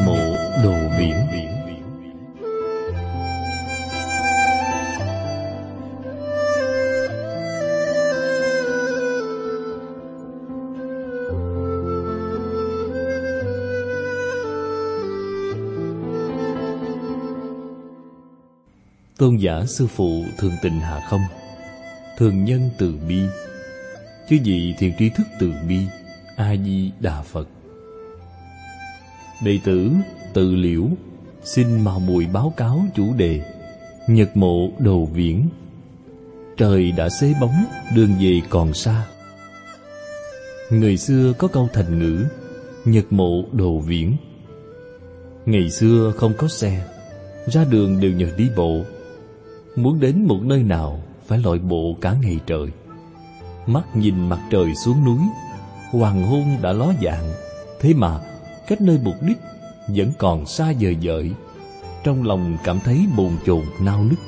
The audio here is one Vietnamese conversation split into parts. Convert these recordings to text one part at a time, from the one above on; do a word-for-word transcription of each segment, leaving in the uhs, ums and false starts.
mộ đồ biển. Tôn giả sư phụ thường tịnh hạ không, thường nhân từ bi, chư vị thiện tri thức từ bi, A Di Đà Phật. Đệ tử Tự Liễu xin mào muội báo cáo chủ đề Nhật mộ đồ viễn. Trời đã xế bóng, đường về còn xa. Người xưa có câu thành ngữ Nhật mộ đồ viễn. Ngày xưa không có xe, ra đường đều nhờ đi bộ. Muốn đến một nơi nào phải lội bộ cả ngày trời. Mắt nhìn mặt trời xuống núi, hoàng hôn đã ló dạng, thế mà cách nơi mục đích vẫn còn xa vời vợi. Trong lòng cảm thấy bồn chồn nao nức.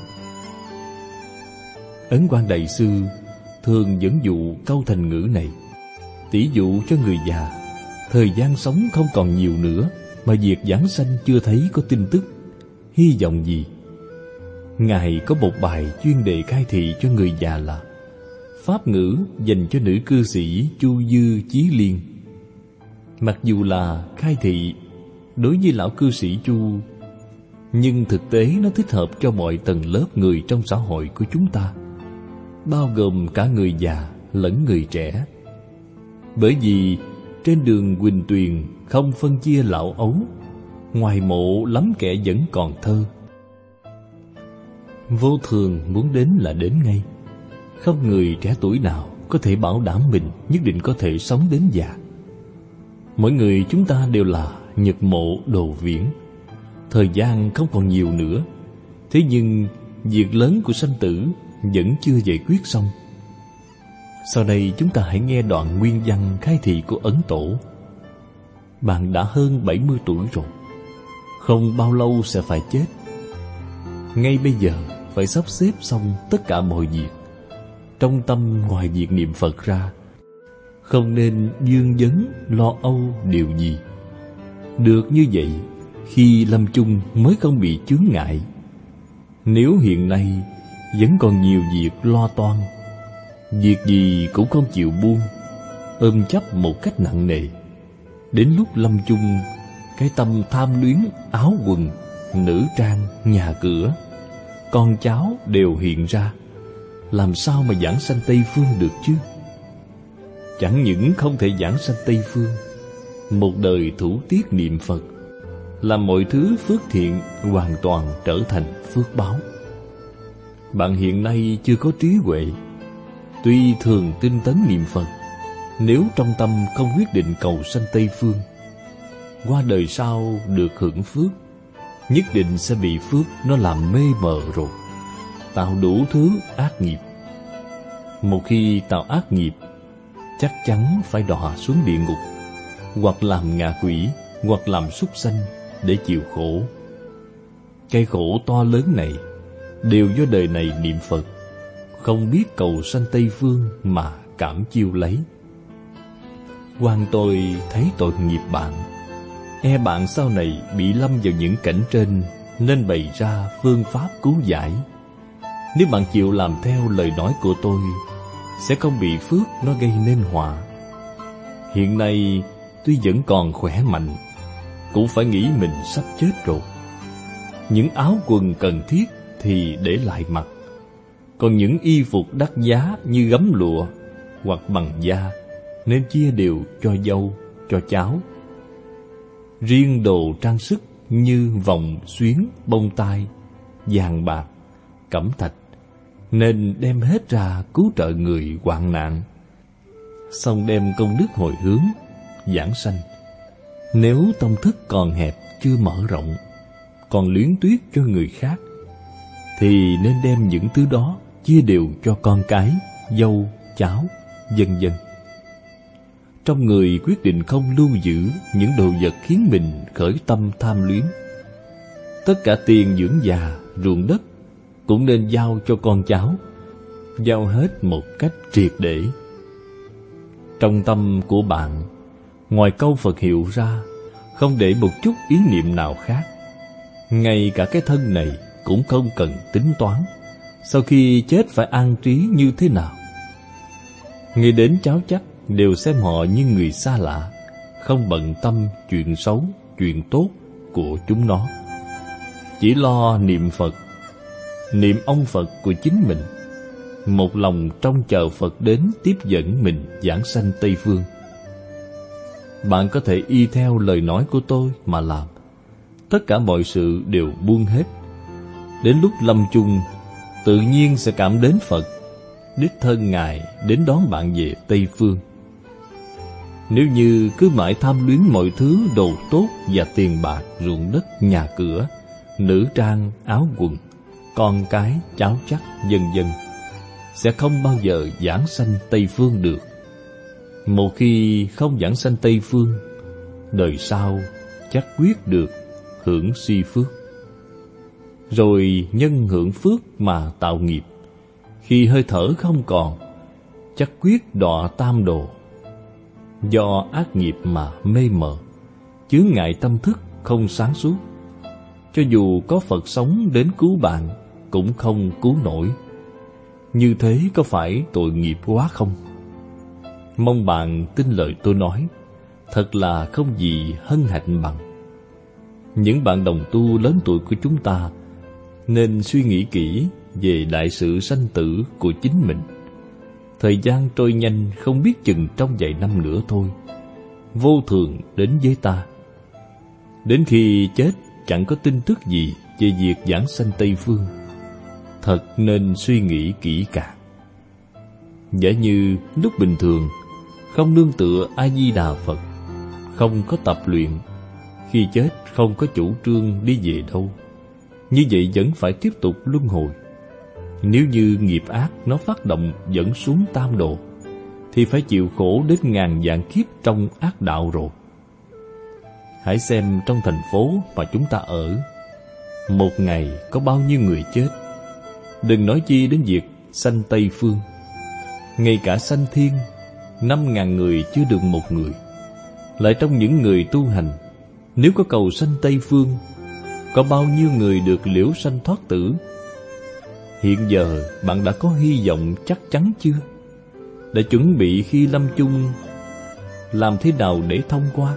Ấn Quang Đại Sư thường dẫn dụ câu thành ngữ này, tỷ dụ cho người già. Thời gian sống không còn nhiều nữa, mà việc giảng sanh chưa thấy có tin tức. Hy vọng gì? Ngài có một bài chuyên đề khai thị cho người già là Pháp ngữ dành cho nữ cư sĩ Chu Dư Chí Liên. Mặc dù là khai thị đối với lão cư sĩ Chu, nhưng thực tế nó thích hợp cho mọi tầng lớp người trong xã hội của chúng ta, bao gồm cả người già lẫn người trẻ. Bởi vì trên đường Huỳnh Tuyền không phân chia lão ấu, ngoài mộ lắm kẻ vẫn còn thơ. Vô thường muốn đến là đến ngay. Không người trẻ tuổi nào có thể bảo đảm mình nhất định có thể sống đến già. Mỗi người chúng ta đều là nhật mộ đồ viễn. Thời gian không còn nhiều nữa. Thế nhưng việc lớn của sanh tử vẫn chưa giải quyết xong. Sau đây chúng ta hãy nghe đoạn nguyên văn khai thị của Ấn Tổ. Bạn đã hơn bảy mươi tuổi rồi, không bao lâu sẽ phải chết. Ngay bây giờ phải sắp xếp xong tất cả mọi việc. Trong tâm ngoài việc niệm Phật ra, không nên vương vấn lo âu điều gì. Được như vậy, khi lâm chung mới không bị chướng ngại. Nếu hiện nay vẫn còn nhiều việc lo toan, việc gì cũng không chịu buông, ôm chấp một cách nặng nề, đến lúc lâm chung, cái tâm tham luyến áo quần, nữ trang, nhà cửa, con cháu đều hiện ra, làm sao mà giảng sanh Tây Phương được chứ? Chẳng những không thể giảng sanh Tây Phương, một đời thủ tiết niệm Phật, làm mọi thứ phước thiện hoàn toàn trở thành phước báo. Bạn hiện nay chưa có trí huệ, tuy thường tinh tấn niệm Phật, nếu trong tâm không quyết định cầu sanh Tây Phương, qua đời sau được hưởng phước, nhất định sẽ bị phước nó làm mê mờ rồi, tạo đủ thứ ác nghiệp. Một khi tạo ác nghiệp, chắc chắn phải đọa xuống địa ngục, hoặc làm ngạ quỷ, hoặc làm súc sanh để chịu khổ. Cái khổ to lớn này đều do đời này niệm Phật, không biết cầu sanh Tây Phương mà cảm chiêu lấy. Quan tôi thấy tội nghiệp bạn, e bạn sau này bị lâm vào những cảnh trên, nên bày ra phương pháp cứu giải. Nếu bạn chịu làm theo lời nói của tôi, sẽ không bị phước nó gây nên họa. Hiện nay tuy vẫn còn khỏe mạnh, cũng phải nghĩ mình sắp chết rồi. Những áo quần cần thiết thì để lại mặc, còn những y phục đắt giá như gấm lụa hoặc bằng da nên chia đều cho dâu, cho cháu. Riêng đồ trang sức như vòng, xuyến, bông tai, vàng bạc, cẩm thạch nên đem hết ra cứu trợ người hoạn nạn, xong đem công đức hồi hướng giảng sanh. Nếu tâm thức còn hẹp chưa mở rộng, còn luyến tiếc cho người khác, thì nên đem những thứ đó chia đều cho con cái, dâu, cháu, vân vân. Trong người quyết định không lưu giữ những đồ vật khiến mình khởi tâm tham luyến. Tất cả tiền dưỡng già, ruộng đất cũng nên giao cho con cháu, giao hết một cách triệt để. Trong tâm của bạn, ngoài câu Phật hiệu ra, không để một chút ý niệm nào khác. Ngay cả cái thân này cũng không cần tính toán, sau khi chết phải an trí như thế nào. Nghĩ đến cháu chắc đều xem họ như người xa lạ, không bận tâm chuyện xấu, chuyện tốt của chúng nó. Chỉ lo niệm Phật, niệm ông Phật của chính mình, một lòng trông chờ Phật đến tiếp dẫn mình giảng sanh Tây Phương. Bạn có thể y theo lời nói của tôi mà làm, tất cả mọi sự đều buông hết. Đến lúc lâm chung, tự nhiên sẽ cảm đến Phật, đích thân Ngài đến đón bạn về Tây Phương. Nếu như cứ mãi tham luyến mọi thứ đồ tốt và tiền bạc, ruộng đất, nhà cửa, nữ trang, áo quần, con cái, cháu chắc, vân vân, sẽ không bao giờ giảng sanh Tây Phương được. Một khi không giảng sanh Tây Phương, đời sau chắc quyết được hưởng si phước. Rồi nhân hưởng phước mà tạo nghiệp, khi hơi thở không còn, chắc quyết đọa tam đồ. Do ác nghiệp mà mê mờ, chướng ngại tâm thức không sáng suốt, cho dù có Phật sống đến cứu bạn cũng không cứu nổi. Như thế có phải tội nghiệp quá không? Mong bạn tin lời tôi nói, thật là không gì hân hạnh bằng. Những bạn đồng tu lớn tuổi của chúng ta nên suy nghĩ kỹ về đại sự sanh tử của chính mình. Thời gian trôi nhanh không biết chừng trong vài năm nữa thôi, vô thường đến với ta. Đến khi chết chẳng có tin tức gì về việc giảng sanh Tây Phương. Thật nên suy nghĩ kỹ càng. Giả như lúc bình thường không nương tựa A Di Đà Phật, không có tập luyện, khi chết không có chủ trương đi về đâu, như vậy vẫn phải tiếp tục luân hồi. Nếu như nghiệp ác nó phát động dẫn xuống tam độ, thì phải chịu khổ đến ngàn vạn kiếp trong ác đạo rồi. Hãy xem trong thành phố mà chúng ta ở, một ngày có bao nhiêu người chết. Đừng nói chi đến việc sanh Tây Phương. Ngay cả sanh thiên, năm ngàn người chưa được một người. Lại trong những người tu hành, nếu có cầu sanh Tây Phương, có bao nhiêu người được liễu sanh thoát tử? Hiện giờ bạn đã có hy vọng chắc chắn chưa? Đã chuẩn bị khi lâm chung làm thế nào để thông qua?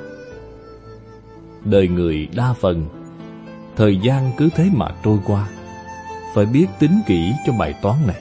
Đời người đa phần, thời gian cứ thế mà trôi qua. Phải biết tính kỹ cho bài toán này.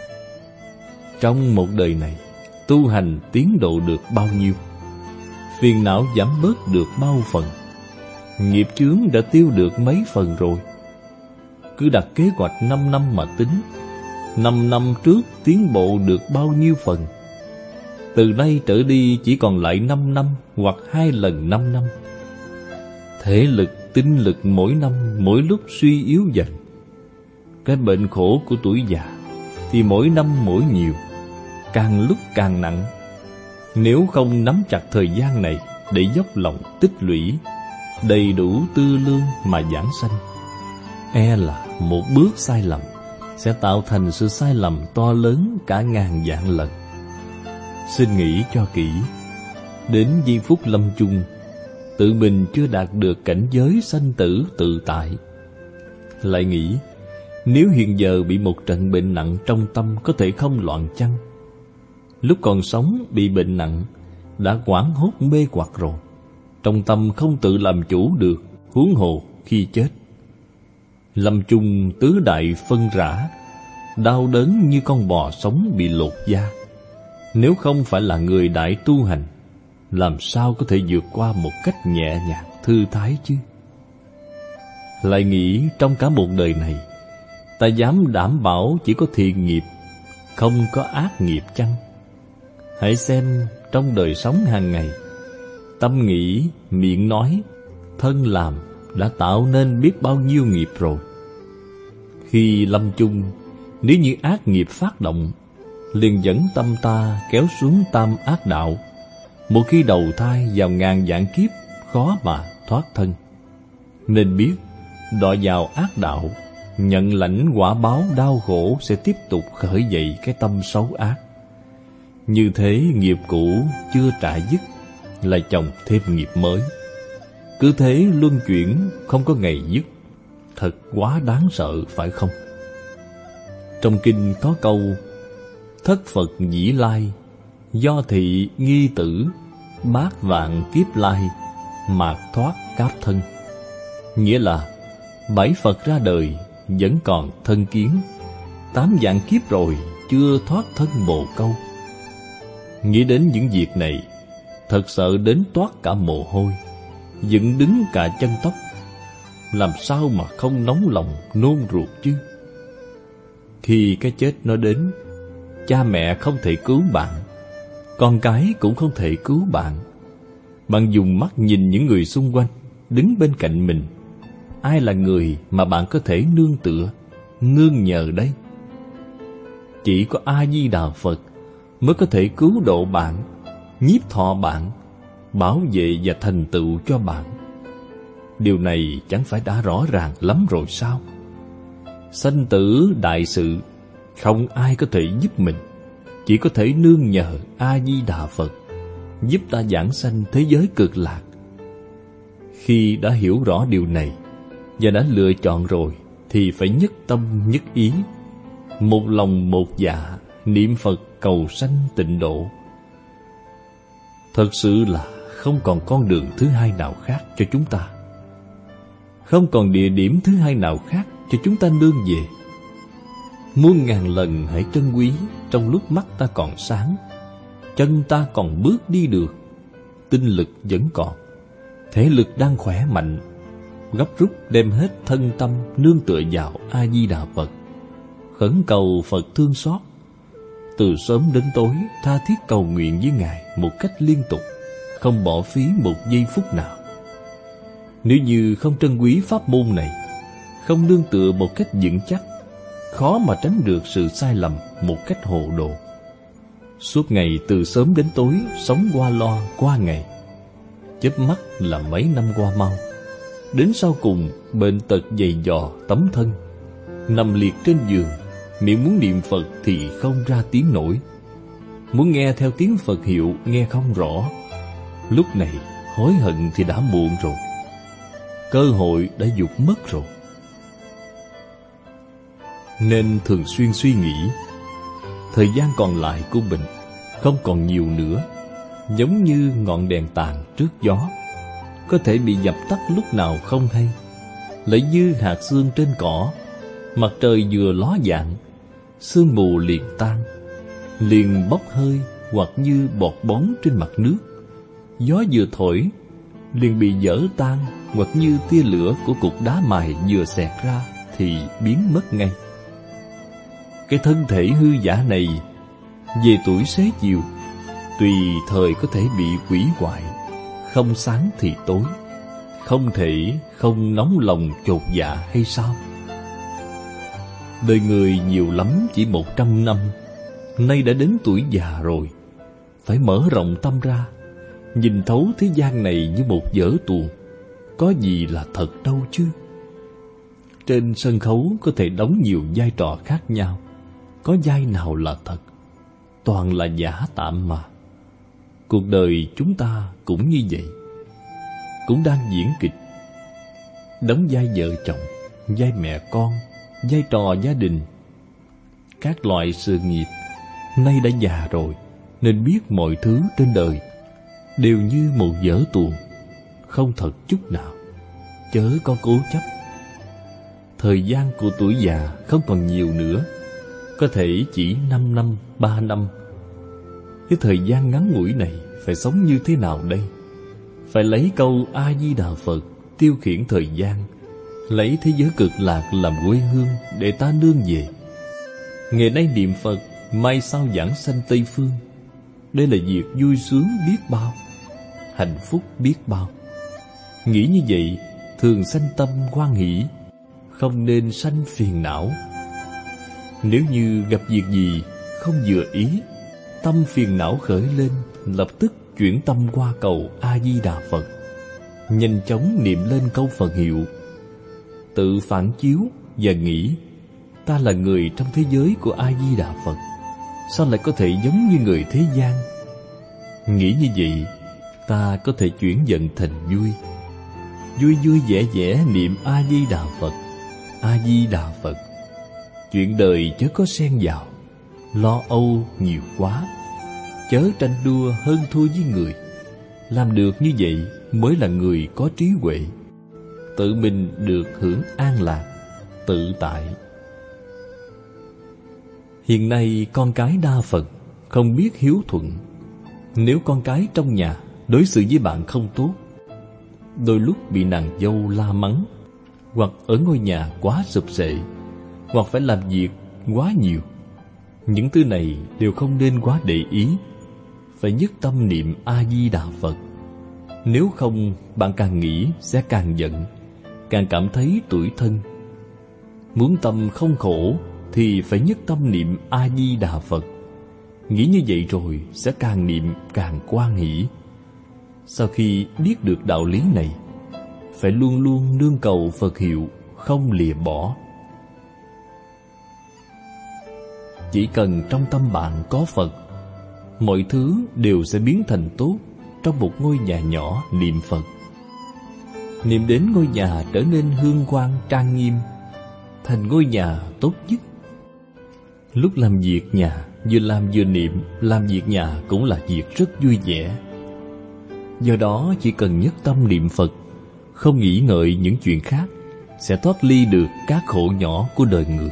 Trong một đời này, tu hành tiến độ được bao nhiêu? Phiền não giảm bớt được bao phần? Nghiệp chướng đã tiêu được mấy phần rồi? Cứ đặt kế hoạch năm năm mà tính, năm năm trước tiến bộ được bao nhiêu phần? Từ nay trở đi chỉ còn lại năm năm hoặc hai lần năm năm. Thể lực, tinh lực mỗi năm mỗi lúc suy yếu dần. Cái bệnh khổ của tuổi già thì mỗi năm mỗi nhiều, càng lúc càng nặng. Nếu không nắm chặt thời gian này để dốc lòng tích lũy, đầy đủ tư lương mà giảng sanh, e là một bước sai lầm sẽ tạo thành sự sai lầm to lớn cả ngàn vạn lần. Xin nghĩ cho kỹ. Đến giây phút lâm chung, tự mình chưa đạt được cảnh giới sanh tử tự tại. Lại nghĩ, nếu hiện giờ bị một trận bệnh nặng trong tâm có thể không loạn chăng? Lúc còn sống bị bệnh nặng, đã hoảng hốt mê hoặc rồi, trong tâm không tự làm chủ được, huống hồ khi chết. Lâm chung tứ đại phân rã, đau đớn như con bò sống bị lột da. Nếu không phải là người đại tu hành, làm sao có thể vượt qua một cách nhẹ nhàng, thư thái chứ? Lại nghĩ trong cả một đời này, ta dám đảm bảo chỉ có thiện nghiệp, không có ác nghiệp chăng? Hãy xem trong đời sống hàng ngày, tâm nghĩ, miệng nói, thân làm đã tạo nên biết bao nhiêu nghiệp rồi. Khi lâm chung, nếu như ác nghiệp phát động, liền dẫn tâm ta kéo xuống tam ác đạo. Một khi đầu thai vào ngàn vạn kiếp, khó mà thoát thân. Nên biết, đọa vào ác đạo, nhận lãnh quả báo đau khổ sẽ tiếp tục khởi dậy cái tâm xấu ác. Như thế nghiệp cũ chưa trả dứt, lại chồng thêm nghiệp mới. cứ thế luân chuyển không có ngày dứt. Thật quá đáng sợ phải không? Trong kinh có câu: thất Phật dĩ lai, do thị nghi tử, bát vạn kiếp lai, mạt thoát cáp thân. Nghĩa là bảy Phật ra đời vẫn còn thân kiến, tám vạn kiếp rồi chưa thoát thân bồ câu. Nghĩ đến những việc này, thật sợ đến toát cả mồ hôi, dựng đứng cả chân tóc. Làm sao mà không nóng lòng nôn ruột chứ? Khi cái chết nó đến, cha mẹ không thể cứu bạn, con cái cũng không thể cứu bạn. Bạn dùng mắt nhìn những người xung quanh, đứng bên cạnh mình. Ai là người mà bạn có thể nương tựa, nương nhờ đây? Chỉ có A-di-đà Phật mới có thể cứu độ bạn, nhiếp thọ bạn, bảo vệ và thành tựu cho bạn. Điều này chẳng phải đã rõ ràng lắm rồi sao? Sanh tử đại sự, không ai có thể giúp mình, chỉ có thể nương nhờ A-di-đà Phật giúp ta giảng sanh thế giới cực lạc. Khi đã hiểu rõ điều này và đã lựa chọn rồi thì phải nhất tâm nhất ý, một lòng một dạ niệm Phật cầu sanh tịnh độ. Thật sự là không còn con đường thứ hai nào khác cho chúng ta, không còn địa điểm thứ hai nào khác cho chúng ta nương về. Muôn ngàn lần hãy trân quý trong lúc mắt ta còn sáng, chân ta còn bước đi được, tinh lực vẫn còn, thể lực đang khỏe mạnh, gấp rút đem hết thân tâm nương tựa vào A-di-đà Phật, khẩn cầu Phật thương xót. Từ sớm đến tối tha thiết cầu nguyện với Ngài một cách liên tục, không bỏ phí một giây phút nào. Nếu như không trân quý pháp môn này, không nương tựa một cách vững chắc, khó mà tránh được sự sai lầm một cách hồ đồ. Suốt ngày từ sớm đến tối sống qua lo qua ngày, chớp mắt là mấy năm qua mau. Đến sau cùng bệnh tật dày dò tấm thân, nằm liệt trên giường, miệng muốn niệm Phật thì không ra tiếng nổi, muốn nghe theo tiếng Phật hiệu nghe không rõ. Lúc này hối hận thì đã muộn rồi, cơ hội đã vụt mất rồi. Nên thường xuyên suy nghĩ, thời gian còn lại của mình không còn nhiều nữa, giống như ngọn đèn tàn trước gió, có thể bị dập tắt lúc nào không hay. Lại như hạt sương trên cỏ, mặt trời vừa ló dạng, sương mù liền tan, liền bốc hơi, hoặc như bọt bóng trên mặt nước. Gió vừa thổi, liền bị vỡ tan, hoặc như tia lửa của cục đá mài vừa xẹt ra thì biến mất ngay. Cái thân thể hư giả này, về tuổi xế chiều, tùy thời có thể bị hủy hoại, không sáng thì tối, không thể không nóng lòng chột dạ hay sao? Đời người nhiều lắm chỉ một trăm năm, nay đã đến tuổi già rồi, phải mở rộng tâm ra, nhìn thấu thế gian này như một vở tuồng, có gì là thật đâu chứ. Trên sân khấu có thể đóng nhiều vai trò khác nhau, có vai nào là thật, toàn là giả tạm mà. Cuộc đời chúng ta cũng như vậy, cũng đang diễn kịch, đóng vai vợ chồng, vai mẹ con, vai trò gia đình, các loại sự nghiệp. Nay đã già rồi, nên biết mọi thứ trên đời đều như một vở tuồng, không thật chút nào, chớ có cố chấp. Thời gian của tuổi già không còn nhiều nữa, có thể chỉ năm năm, ba năm. Cái thời gian ngắn ngủi này phải sống như thế nào đây? Phải lấy câu A-di-đà Phật tiêu khiển thời gian, lấy thế giới cực lạc làm quê hương để ta nương về. Ngày nay niệm Phật, mai sau giảng sanh Tây Phương. Đây là việc vui sướng biết bao, hạnh phúc biết bao. Nghĩ như vậy thường sanh tâm hoan hỷ, không nên sanh phiền não. Nếu như gặp việc gì không vừa ý, tâm phiền não khởi lên, lập tức chuyển tâm qua cầu A-di-đà Phật, nhanh chóng niệm lên câu Phật hiệu, tự phản chiếu và nghĩ: ta là người trong thế giới của A-di-đà Phật, sao lại có thể giống như người thế gian? Nghĩ như vậy, ta có thể chuyển giận thành vui, vui vui vẻ vẻ niệm A-di-đà Phật, A-di-đà Phật. Chuyện đời chớ có xen vào, lo âu nhiều quá, chớ tranh đua hơn thua với người. Làm được như vậy mới là người có trí huệ, tự mình được hưởng an lạc, tự tại. Hiện nay con cái đa phần không biết hiếu thuận. Nếu con cái trong nhà đối xử với bạn không tốt, đôi lúc bị nàng dâu la mắng, hoặc ở ngôi nhà quá sụp sệ, hoặc phải làm việc quá nhiều, những thứ này đều không nên quá để ý. Phải nhất tâm niệm A-di-đà Phật. Nếu không, bạn càng nghĩ sẽ càng giận, càng cảm thấy tủi thân. Muốn tâm không khổ thì phải nhất tâm niệm A-di-đà Phật. Nghĩ như vậy rồi sẽ càng niệm càng hoan hỷ. Sau khi biết được đạo lý này, phải luôn luôn nương cầu Phật hiệu, không lìa bỏ. Chỉ cần trong tâm bạn có Phật, mọi thứ đều sẽ biến thành tốt. Trong một ngôi nhà nhỏ niệm Phật, niệm đến ngôi nhà trở nên hương quang trang nghiêm, thành ngôi nhà tốt nhất. Lúc làm việc nhà, vừa làm vừa niệm, làm việc nhà cũng là việc rất vui vẻ. Do đó chỉ cần nhất tâm niệm Phật, không nghĩ ngợi những chuyện khác, sẽ thoát ly được các khổ nhỏ của đời người.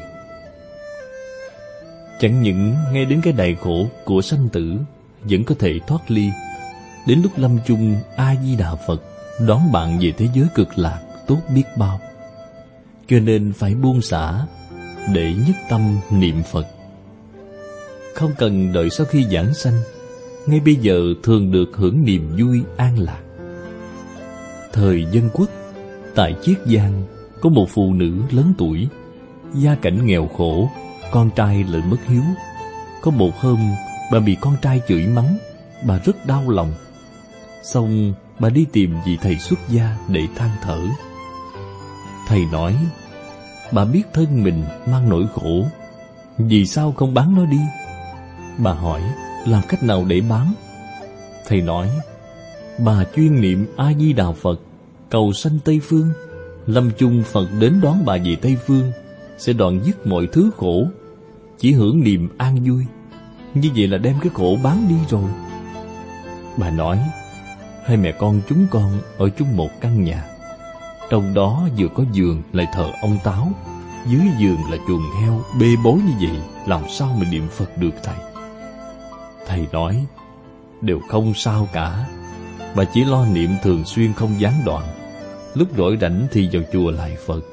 Chẳng những nghe đến cái đại khổ của sanh tử, vẫn có thể thoát ly. Đến lúc lâm chung, A-di-đà Phật đón bạn về thế giới cực lạc tốt biết bao. Cho nên phải buông xả để nhất tâm niệm Phật. Không cần đợi sau khi giảng sanh, ngay bây giờ thường được hưởng niềm vui an lạc. Thời Dân Quốc, tại Chiết Giang, có một phụ nữ lớn tuổi, gia cảnh nghèo khổ, con trai lại mất hiếu. Có một hôm, bà bị con trai chửi mắng, bà rất đau lòng. Xong bà đi tìm vị thầy xuất gia để than thở. Thầy nói, bà biết thân mình mang nỗi khổ, vì sao không bán nó đi? Bà hỏi, làm cách nào để bán? Thầy nói, bà chuyên niệm A-di-đà Phật, cầu sanh Tây Phương. Lâm chung Phật đến đón bà về Tây Phương, sẽ đoạn dứt mọi thứ khổ, chỉ hưởng niềm an vui. Như vậy là đem cái khổ bán đi rồi. Bà nói, hai mẹ con chúng con ở chung một căn nhà, trong đó vừa có giường lại thờ ông Táo, dưới giường là chuồng heo bê bối như vậy, làm sao mà niệm Phật được thầy? Thầy nói, đều không sao cả, bà chỉ lo niệm thường xuyên không gián đoạn, lúc rỗi rảnh thì vào chùa lại Phật.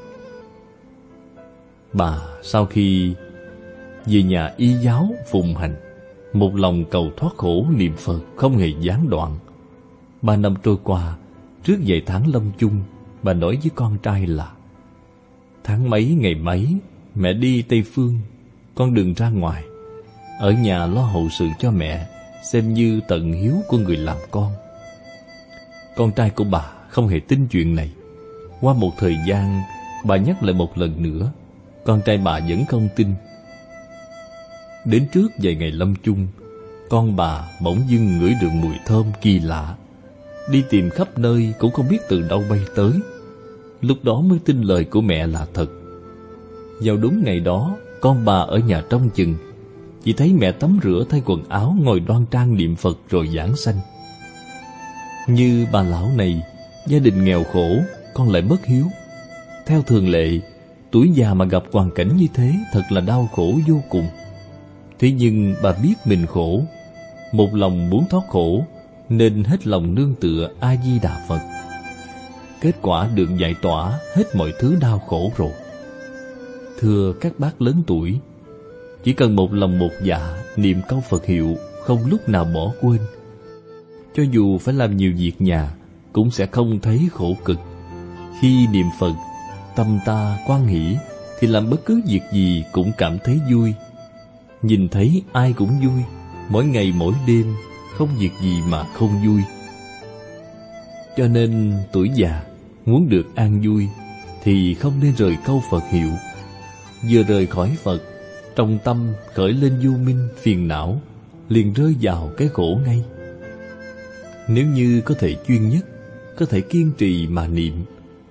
Bà sau khi về nhà y giáo phụng hành, một lòng cầu thoát khổ niệm Phật không hề gián đoạn. Ba năm trôi qua, trước vài tháng lâm chung, bà nói với con trai là, tháng mấy ngày mấy mẹ đi Tây Phương, con đừng ra ngoài, ở nhà lo hậu sự cho mẹ, xem như tận hiếu của người làm con. Con trai của bà không hề tin chuyện này. Qua một thời gian, bà nhắc lại một lần nữa, con trai bà vẫn không tin. Đến trước vài ngày lâm chung, con bà bỗng dưng ngửi được mùi thơm kỳ lạ, đi tìm khắp nơi cũng không biết từ đâu bay tới. Lúc đó mới tin lời của mẹ là thật. Vào đúng ngày đó, con bà ở nhà trông chừng, chỉ thấy mẹ tắm rửa thay quần áo ngồi đoan trang niệm Phật rồi giảng sanh. Như bà lão này, gia đình nghèo khổ, con lại bất hiếu. Theo thường lệ, tuổi già mà gặp hoàn cảnh như thế thật là đau khổ vô cùng. Thế nhưng bà biết mình khổ, một lòng muốn thoát khổ, nên hết lòng nương tựa A-di-đà Phật. Kết quả được giải tỏa hết mọi thứ đau khổ rồi. Thưa các bác lớn tuổi, chỉ cần một lòng một dạ niệm câu Phật hiệu, không lúc nào bỏ quên, cho dù phải làm nhiều việc nhà cũng sẽ không thấy khổ cực. Khi niệm Phật, tâm ta hoan hỷ thì làm bất cứ việc gì cũng cảm thấy vui. Nhìn thấy ai cũng vui, mỗi ngày mỗi đêm không việc gì mà không vui. Cho nên tuổi già muốn được an vui thì không nên rời câu Phật hiệu. Vừa rời khỏi Phật, trong tâm khởi lên vô minh phiền não, liền rơi vào cái khổ ngay. Nếu như có thể chuyên nhất, có thể kiên trì mà niệm,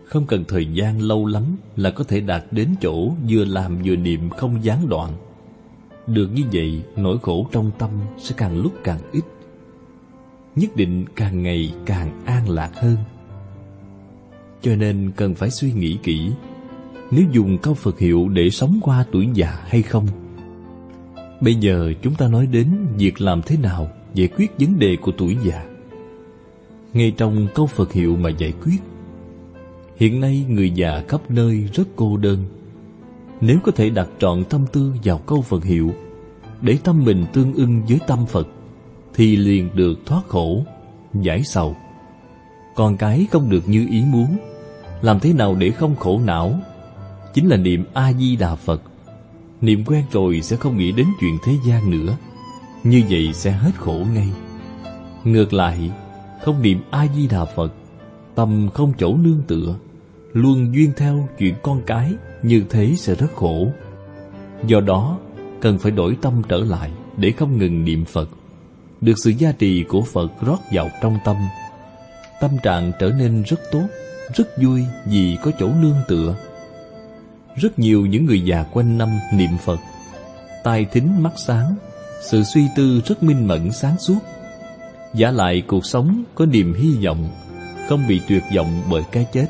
không cần thời gian lâu lắm là có thể đạt đến chỗ vừa làm vừa niệm không gián đoạn. Được như vậy, nỗi khổ trong tâm sẽ càng lúc càng ít, nhất định càng ngày càng an lạc hơn. Cho nên cần phải suy nghĩ kỹ, nếu dùng câu Phật hiệu để sống qua tuổi già hay không. Bây giờ chúng ta nói đến việc làm thế nào giải quyết vấn đề của tuổi già. Ngay trong câu Phật hiệu mà giải quyết. Hiện nay người già khắp nơi rất cô đơn. Nếu có thể đặt trọn tâm tư vào câu Phật hiệu, để tâm mình tương ưng với tâm Phật, thì liền được thoát khổ, giải sầu. Còn cái không được như ý muốn, làm thế nào để không khổ não? Chính là niệm A-di-đà Phật. Niệm quen rồi sẽ không nghĩ đến chuyện thế gian nữa, như vậy sẽ hết khổ ngay. Ngược lại, không niệm A-di-đà Phật, tâm không chỗ nương tựa, luôn duyên theo chuyện con cái, như thế sẽ rất khổ. Do đó, cần phải đổi tâm trở lại để không ngừng niệm Phật. Được sự gia trì của Phật rót vào trong tâm, tâm trạng trở nên rất tốt, rất vui vì có chỗ nương tựa. Rất nhiều những người già quanh năm niệm Phật, tai thính mắt sáng, sự suy tư rất minh mẫn sáng suốt. Vả lại cuộc sống có niềm hy vọng, không bị tuyệt vọng bởi cái chết.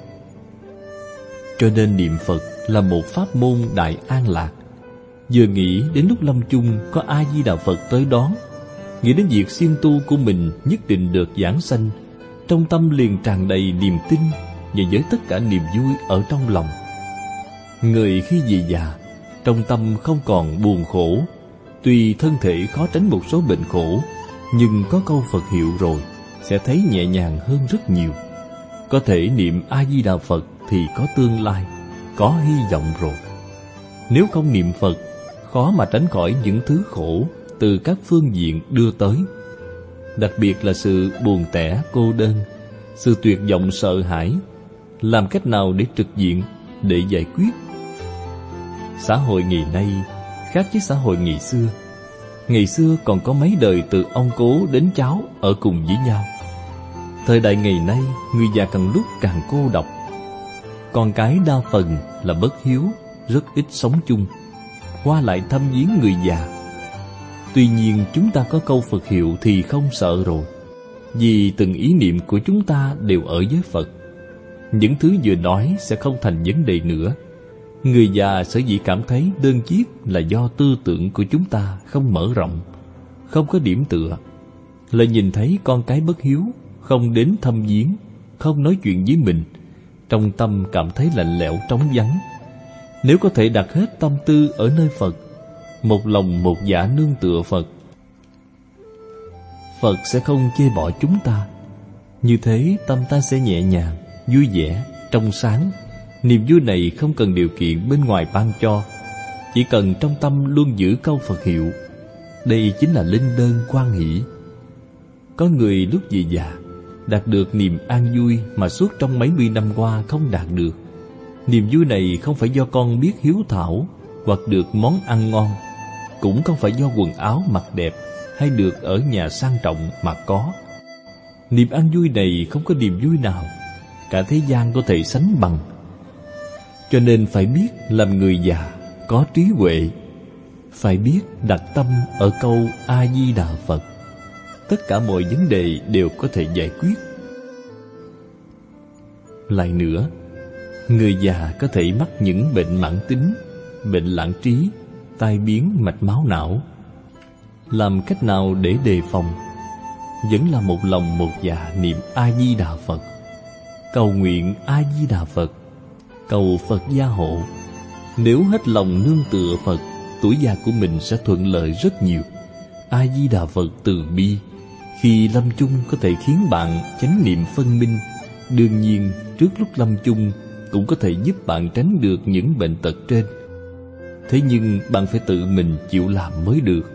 Cho nên niệm Phật là một pháp môn đại an lạc. Vừa nghĩ đến lúc lâm chung có A-di-đà Phật tới đón, nghĩ đến việc siêng tu của mình nhất định được giảng sanh, trong tâm liền tràn đầy niềm tin và với tất cả niềm vui ở trong lòng. Người khi về già, trong tâm không còn buồn khổ. Tuy thân thể khó tránh một số bệnh khổ, nhưng có câu Phật hiệu rồi sẽ thấy nhẹ nhàng hơn rất nhiều. Có thể niệm A-di-đà Phật thì có tương lai, có hy vọng rồi. Nếu không niệm Phật, khó mà tránh khỏi những thứ khổ từ các phương diện đưa tới. Đặc biệt là sự buồn tẻ, cô đơn, sự tuyệt vọng sợ hãi. Làm cách nào để trực diện, để giải quyết? Xã hội ngày nay khác với xã hội ngày xưa. Ngày xưa còn có mấy đời từ ông cố đến cháu ở cùng với nhau. Thời đại ngày nay, người già càng lúc càng cô độc. Con cái đa phần là bất hiếu, rất ít sống chung, qua lại thăm viếng người già. Tuy nhiên chúng ta có câu Phật hiệu thì không sợ rồi, vì từng ý niệm của chúng ta đều ở với Phật. Những thứ vừa nói sẽ không thành vấn đề nữa. Người già sở dĩ cảm thấy đơn chiếc là do tư tưởng của chúng ta không mở rộng, không có điểm tựa. Lại nhìn thấy con cái bất hiếu, không đến thăm viếng, không nói chuyện với mình, trong tâm cảm thấy lạnh lẽo trống vắng. Nếu có thể đặt hết tâm tư ở nơi Phật, một lòng một dạ nương tựa Phật, Phật sẽ không chê bỏ chúng ta. Như thế tâm ta sẽ nhẹ nhàng, vui vẻ, trong sáng. Niềm vui này không cần điều kiện bên ngoài ban cho, chỉ cần trong tâm luôn giữ câu Phật hiệu. Đây chính là linh đơn quan hỷ. Có người lúc về già đạt được niềm an vui mà suốt trong mấy mươi năm qua không đạt được. Niềm vui này không phải do con biết hiếu thảo hoặc được món ăn ngon, cũng không phải do quần áo mặc đẹp hay được ở nhà sang trọng mà có. Niềm an vui này không có niềm vui nào cả thế gian có thể sánh bằng. Cho nên phải biết làm người già có trí huệ, phải biết đặt tâm ở câu A-di-đà Phật. Tất cả mọi vấn đề đều có thể giải quyết. Lại nữa, người già có thể mắc những bệnh mãn tính, bệnh lãng trí, tai biến mạch máu não. Làm cách nào để đề phòng? Vẫn là một lòng một dạ niệm A-di-đà Phật, cầu nguyện A-di-đà Phật, cầu Phật gia hộ. Nếu hết lòng nương tựa Phật, tuổi già của mình sẽ thuận lợi rất nhiều. A-di-đà Phật từ bi, khi lâm chung có thể khiến bạn chánh niệm phân minh. Đương nhiên, trước lúc lâm chung cũng có thể giúp bạn tránh được những bệnh tật trên. Thế nhưng bạn phải tự mình chịu làm mới được.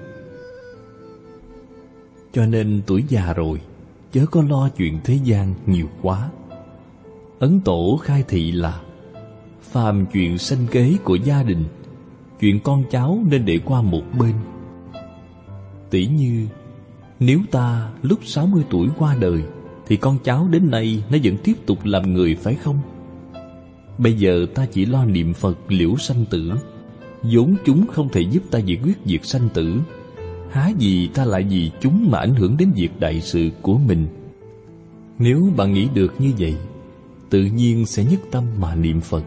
Cho nên tuổi già rồi, chớ có lo chuyện thế gian nhiều quá. Ấn Tổ khai thị là phàm chuyện sanh kế của gia đình, chuyện con cháu nên để qua một bên. Tỉ như nếu ta lúc sáu mươi tuổi qua đời, thì con cháu đến nay nó vẫn tiếp tục làm người phải không? Bây giờ ta chỉ lo niệm Phật liễu sanh tử, vốn chúng không thể giúp ta giải quyết việc sanh tử. Há gì ta lại vì chúng mà ảnh hưởng đến việc đại sự của mình. Nếu bạn nghĩ được như vậy, tự nhiên sẽ nhất tâm mà niệm Phật.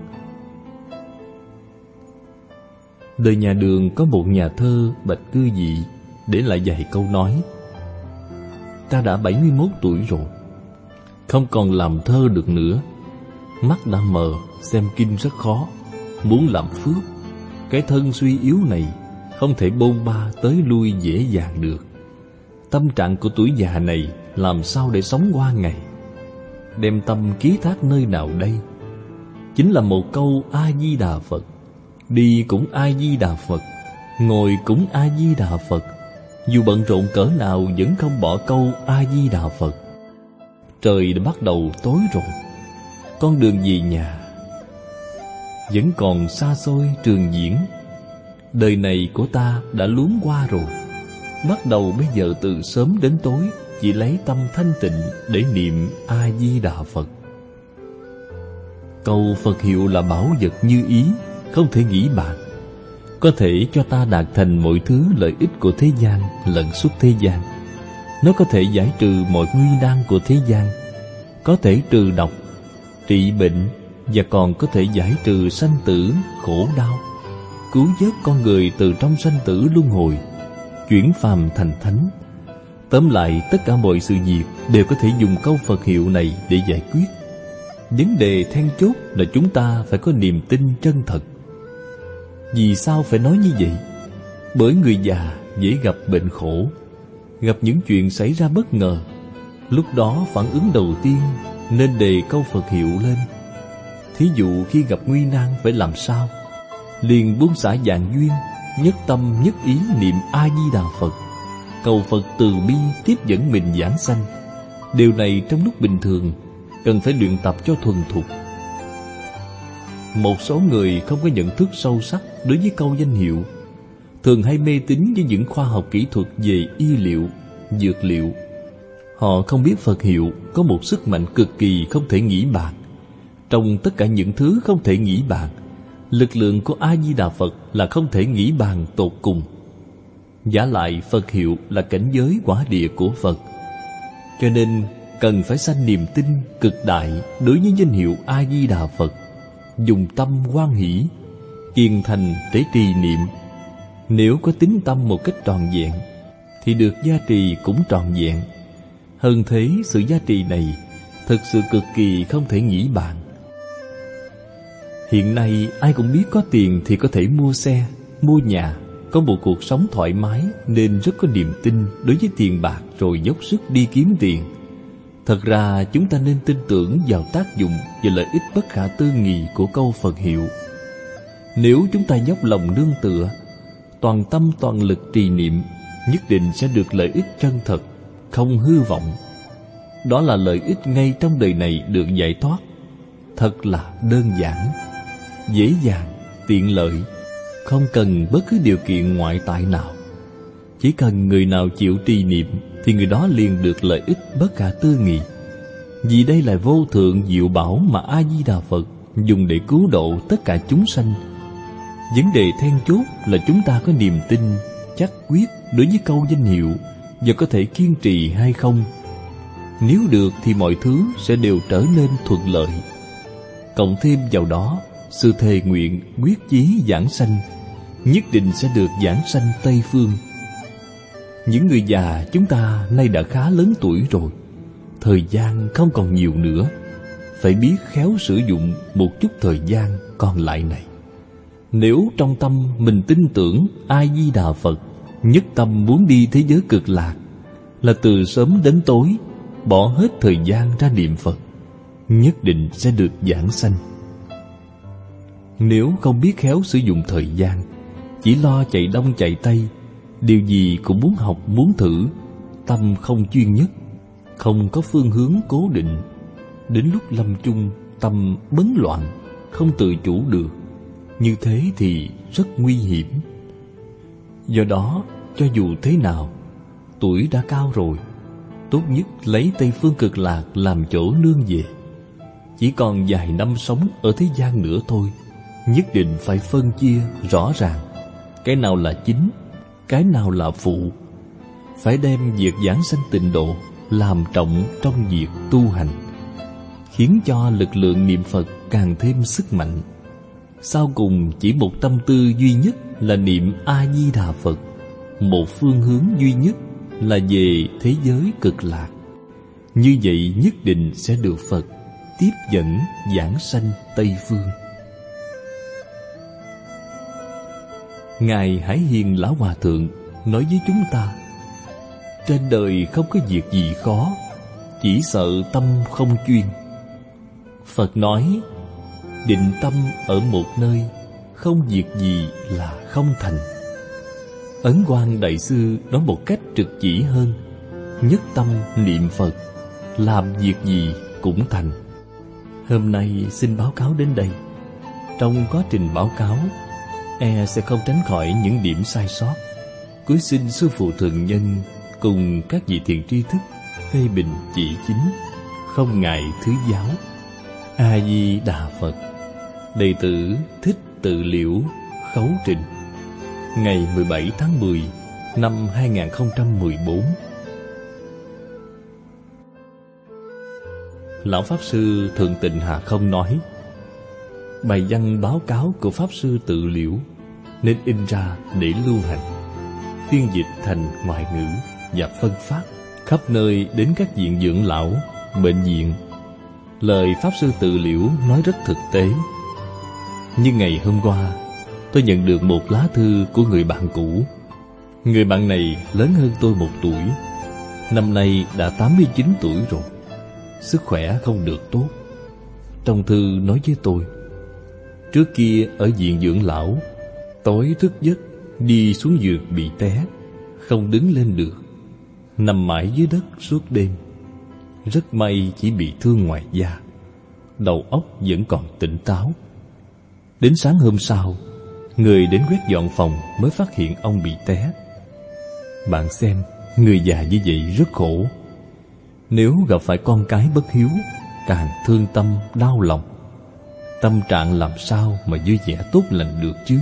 Đời nhà Đường có một nhà thơ Bạch Cư Dị để lại vài câu nói: ta đã bảy mươi mốt tuổi rồi, không còn làm thơ được nữa. Mắt đã mờ, xem kinh rất khó. Muốn làm phước, cái thân suy yếu này không thể bôn ba tới lui dễ dàng được. Tâm trạng của tuổi già này làm sao để sống qua ngày? Đem tâm ký thác nơi nào đây? Chính là một câu A-di-đà Phật. Đi cũng A-di-đà Phật, ngồi cũng A-di-đà Phật. Dù bận rộn cỡ nào vẫn không bỏ câu A-di-đà Phật. Trời đã bắt đầu tối rồi, con đường về nhà vẫn còn xa xôi trường diễn. Đời này của ta đã luống qua rồi. Bắt đầu bây giờ từ sớm đến tối chỉ lấy tâm thanh tịnh để niệm A-di-đà Phật. Câu Phật hiệu là bảo vật như ý, không thể nghĩ bàn. Có thể cho ta đạt thành mọi thứ lợi ích của thế gian lẫn suốt thế gian. Nó có thể giải trừ mọi nguy nan của thế gian, có thể trừ độc, trị bệnh, và còn có thể giải trừ sanh tử, khổ đau, cứu vớt con người từ trong sanh tử luân hồi, chuyển phàm thành thánh. Tóm lại, tất cả mọi sự việc đều có thể dùng câu Phật hiệu này để giải quyết. Vấn đề then chốt là chúng ta phải có niềm tin chân thật. Vì sao phải nói như vậy? Bởi người già dễ gặp bệnh khổ, gặp những chuyện xảy ra bất ngờ. Lúc đó phản ứng đầu tiên nên đề câu Phật hiệu lên. Thí dụ khi gặp nguy nan phải làm sao? Liền buông xả vạn duyên, nhất tâm nhất ý niệm A-di-đà Phật, cầu Phật từ bi tiếp dẫn mình giảng sanh. Điều này trong lúc bình thường cần phải luyện tập cho thuần thục. Một số người không có nhận thức sâu sắc đối với câu danh hiệu, thường hay mê tín với những khoa học kỹ thuật về y liệu, dược liệu. Họ không biết Phật hiệu có một sức mạnh cực kỳ không thể nghĩ bàn. Trong tất cả những thứ không thể nghĩ bàn, lực lượng của A-di-đà Phật là không thể nghĩ bàn tột cùng. Vả lại Phật hiệu là cảnh giới quả địa của Phật, cho nên cần phải sanh niềm tin cực đại đối với danh hiệu A-di-đà Phật, dùng tâm hoan hỷ, kiên thành để trì niệm. Nếu có tín tâm một cách trọn vẹn thì được gia trì cũng trọn vẹn. Hơn thế, sự gia trì này thực sự cực kỳ không thể nghĩ bàn. Hiện nay ai cũng biết có tiền thì có thể mua xe, mua nhà, có một cuộc sống thoải mái, nên rất có niềm tin đối với tiền bạc rồi dốc sức đi kiếm tiền. Thật ra chúng ta nên tin tưởng vào tác dụng và lợi ích bất khả tư nghị của câu Phật hiệu. Nếu chúng ta dốc lòng nương tựa, toàn tâm toàn lực trì niệm, nhất định sẽ được lợi ích chân thật, không hư vọng. Đó là lợi ích ngay trong đời này được giải thoát. Thật là đơn giản, dễ dàng, tiện lợi, không cần bất cứ điều kiện ngoại tại nào. Chỉ cần người nào chịu trì niệm thì người đó liền được lợi ích bất khả tư nghị. Vì đây là vô thượng diệu bảo mà A-di-đà Phật dùng để cứu độ tất cả chúng sanh. Vấn đề then chốt là chúng ta có niềm tin chắc quyết đối với câu danh hiệu và có thể kiên trì hay không. Nếu được thì mọi thứ sẽ đều trở nên thuận lợi. Cộng thêm vào đó sự thề nguyện quyết chí giảng sanh, nhất định sẽ được giảng sanh Tây Phương. Những người già chúng ta nay đã khá lớn tuổi rồi, thời gian không còn nhiều nữa, phải biết khéo sử dụng một chút thời gian còn lại này. Nếu trong tâm mình tin tưởng A-di-đà Phật, nhất tâm muốn đi thế giới cực lạc, là từ sớm đến tối bỏ hết thời gian ra niệm Phật, nhất định sẽ được giảng sanh. Nếu không biết khéo sử dụng thời gian, chỉ lo chạy đông chạy tây, điều gì cũng muốn học muốn thử, tâm không chuyên nhất, không có phương hướng cố định, đến lúc lâm chung tâm bấn loạn, không tự chủ được, như thế thì rất nguy hiểm. Do đó, cho dù thế nào, tuổi đã cao rồi, tốt nhất lấy Tây Phương Cực Lạc làm chỗ nương về. chỉ còn vài năm sống ở thế gian nữa thôi, nhất định phải phân chia rõ ràng cái nào là chính, cái nào là phụ. Phải đem việc giảng sanh tịnh độ làm trọng trong việc tu hành, khiến cho lực lượng niệm Phật càng thêm sức mạnh. Sau cùng chỉ một tâm tư duy nhất là niệm A-di-đà Phật, một phương hướng duy nhất là về thế giới cực lạc. Như vậy nhất định sẽ được Phật tiếp dẫn giảng sanh Tây Phương. Ngài Hải Hiền Lão Hòa Thượng nói với chúng ta: trên đời không có việc gì khó, chỉ sợ tâm không chuyên. Phật nói, định tâm ở một nơi, không việc gì là không thành. Ấn Quang Đại Sư nói một cách trực chỉ hơn: nhất tâm niệm Phật, làm việc gì cũng thành. Hôm nay xin báo cáo đến đây. Trong quá trình báo cáo, e sẽ không tránh khỏi những điểm sai sót. Cuối xin Sư Phụ Thượng Nhân cùng các vị thiện tri thức phê bình chỉ chính, không ngại thứ giáo. A Di Đà Phật. Đệ tử Thích Tự Liễu khấu trình. Ngày mười bảy tháng mười năm hai nghìn không trăm mười bốn. Lão Pháp Sư Thượng Tịnh Hà Không nói: bài văn báo cáo của Pháp Sư Tự Liễu nên in ra để lưu hành, phiên dịch thành ngoại ngữ và phân phát khắp nơi đến các viện dưỡng lão, bệnh viện. Lời Pháp Sư Tự Liễu nói rất thực tế. Như ngày hôm qua, tôi nhận được một lá thư của người bạn cũ. Người bạn này lớn hơn tôi một tuổi, năm nay đã tám mươi chín tuổi rồi, sức khỏe không được tốt. Trong thư nói với tôi, trước kia ở viện dưỡng lão, tối thức giấc đi xuống giường bị té, không đứng lên được, nằm mãi dưới đất suốt đêm. Rất may chỉ bị thương ngoài da, đầu óc vẫn còn tỉnh táo. Đến sáng hôm sau, người đến quét dọn phòng mới phát hiện ông bị té. Bạn xem, người già như vậy rất khổ. Nếu gặp phải con cái bất hiếu, càng thương tâm, đau lòng. Tâm trạng làm sao mà vui vẻ tốt lành được chứ?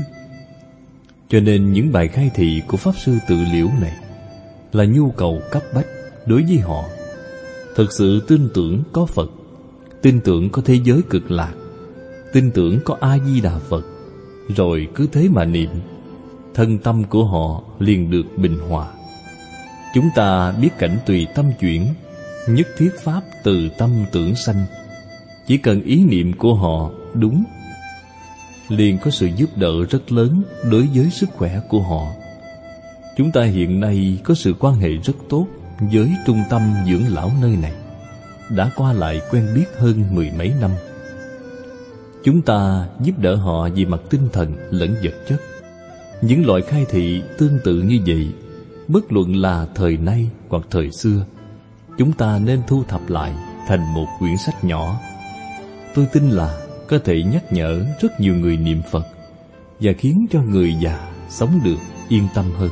Cho nên những bài khai thị của Pháp Sư Tự Liễu này là nhu cầu cấp bách đối với họ. Thực sự tin tưởng có Phật, tin tưởng có thế giới cực lạc, tin tưởng có A-di-đà Phật, rồi cứ thế mà niệm, thân tâm của họ liền được bình hòa. Chúng ta biết cảnh tùy tâm chuyển, nhất thiết pháp từ tâm tưởng sanh. Chỉ cần ý niệm của họ đúng, liền có sự giúp đỡ rất lớn đối với sức khỏe của họ. Chúng ta hiện nay có sự quan hệ rất tốt với trung tâm dưỡng lão nơi này, đã qua lại quen biết hơn mười mấy năm. Chúng ta giúp đỡ họ về mặt tinh thần lẫn vật chất. Những loại khai thị tương tự như vậy, bất luận là thời nay hoặc thời xưa, chúng ta nên thu thập lại thành một quyển sách nhỏ. Tôi tin là có thể nhắc nhở rất nhiều người niệm Phật và khiến cho người già sống được yên tâm hơn.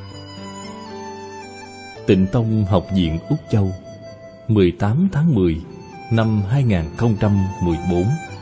Tịnh Tông Học viện Úc Châu, mười tám tháng mười năm hai nghìn không trăm mười bốn.